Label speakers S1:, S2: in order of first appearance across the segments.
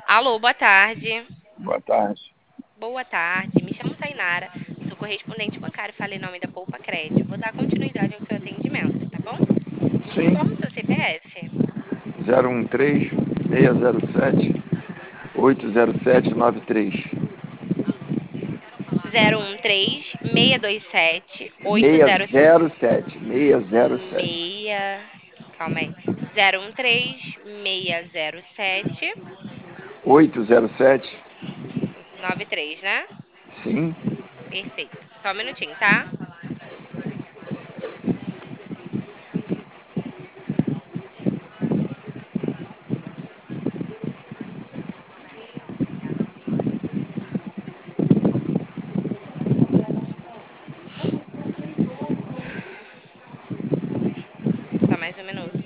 S1: Alô, boa tarde.
S2: Boa tarde.
S1: Boa tarde. Me chamo Tainara, sou correspondente bancário e falei em nome da Poupa Crédito. Vou dar continuidade ao seu atendimento, tá bom? Me
S2: Sim,
S1: informa o seu CPF.
S2: 013-607-807-93.
S1: 013 627
S2: 607, 607.
S1: 806. Calma aí. 013 607
S2: 807,
S1: 93, né?
S2: sim.
S1: Perfeito. Só um minutinho, tá? Só mais um minuto.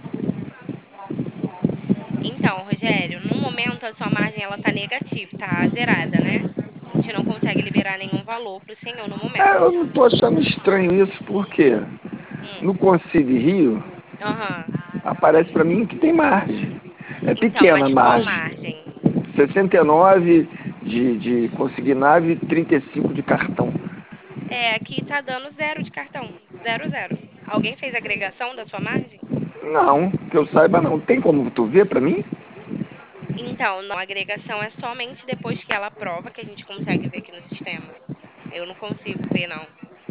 S1: Então, Rogério, no momento a sua margem ela tá negativa, tá zerada, né? A gente não consegue liberar nenhum valor pro senhor no
S2: Eu
S1: momento.
S2: não tô achando estranho isso, porque
S1: Hum.
S2: no Conselho Rio
S1: Aham.
S2: aparece para mim que tem margem. É
S1: Então,
S2: pequena a
S1: mas qual
S2: margem.
S1: margem?
S2: 69 de consignado e 35 de cartão.
S1: É, aqui tá dando zero de cartão. Zero, zero. Alguém fez agregação da sua margem?
S2: Não, que eu saiba não. Tem como tu ver para mim?
S1: Então, não, a agregação é somente depois que ela aprova que a gente consegue ver aqui no sistema. Eu não consigo ver, não.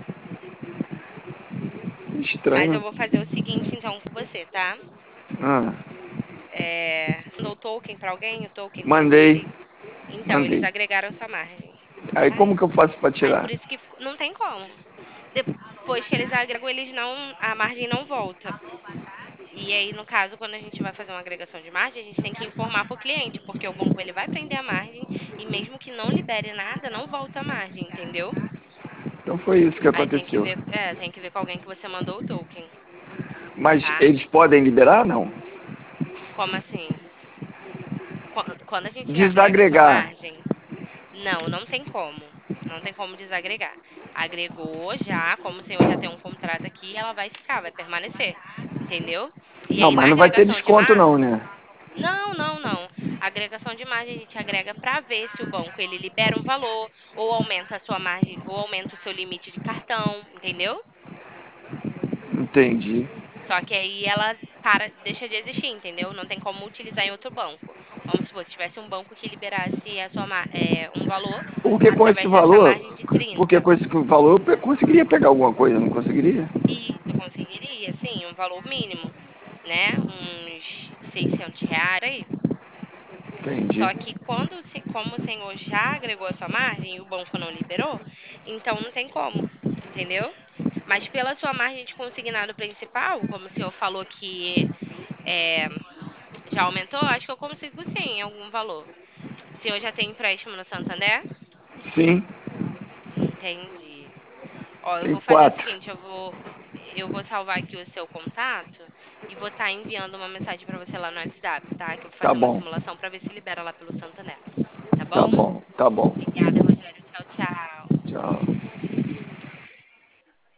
S1: Mas eu
S2: Estranho.
S1: vou fazer o seguinte, então, com você, tá?
S2: Ah,
S1: Mandou o token pra alguém, o token do
S2: mandei,
S1: Siri? Então, eles
S2: mandei.
S1: agregaram sua margem.
S2: Aí
S1: Ai,
S2: como que eu faço para
S1: aí
S2: tirar?
S1: por isso que não tem como. Depois que eles agregam, eles não, a margem não volta. E aí, no caso, quando a gente vai fazer uma agregação de margem, a gente tem que informar para o cliente, porque o banco ele vai prender a margem e mesmo que não libere nada, não volta a margem, entendeu?
S2: Então foi isso que
S1: Aí
S2: aconteceu.
S1: tem que ver com alguém que você mandou o token,
S2: Mas
S1: tá?
S2: eles podem liberar? Não.
S1: Como assim? Quando a gente agrega a sua
S2: Desagregar.
S1: margem, não, não tem como. Não tem como desagregar. Agregou já, como o senhor já tem um contrato aqui, ela vai ficar, vai permanecer. Entendeu? E
S2: Não,
S1: aí
S2: mas
S1: na
S2: não vai ter
S1: agregação de
S2: desconto não,
S1: margem.
S2: né?
S1: Não, não, não. A agregação de margem a gente agrega para ver se o banco ele libera um valor ou aumenta a sua margem ou aumenta o seu limite de cartão, entendeu?
S2: Entendi.
S1: Só que aí ela deixa de existir, entendeu? Não tem como utilizar em outro banco. Vamos supor, se tivesse um banco que liberasse um valor
S2: Porque com esse
S1: através dessa
S2: valor,
S1: margem de
S2: porque
S1: 30.
S2: com esse valor eu conseguiria pegar alguma coisa, não conseguiria?
S1: Isso, conseguiria, sim, um valor mínimo, né? Uns R$ 600 aí.
S2: Entendi.
S1: Só que como o senhor já agregou a sua margem e o banco não liberou, então não tem como, entendeu? Mas pela sua margem de consignado principal, como o senhor falou que é, já aumentou, acho que eu consigo sim, algum valor. O senhor já tem empréstimo no Santander?
S2: Sim,
S1: Entendi. Ó, eu
S2: tem
S1: vou fazer o
S2: 4.
S1: seguinte, eu vou salvar aqui o seu contato e vou estar enviando uma mensagem para você lá no WhatsApp, tá? Que eu vou
S2: Tá
S1: fazer uma
S2: bom,
S1: simulação para ver se libera lá pelo Santander. Tá
S2: tá
S1: bom?
S2: bom, tá bom.
S1: Obrigada, Rogério. Tchau, tchau.
S2: Tchau.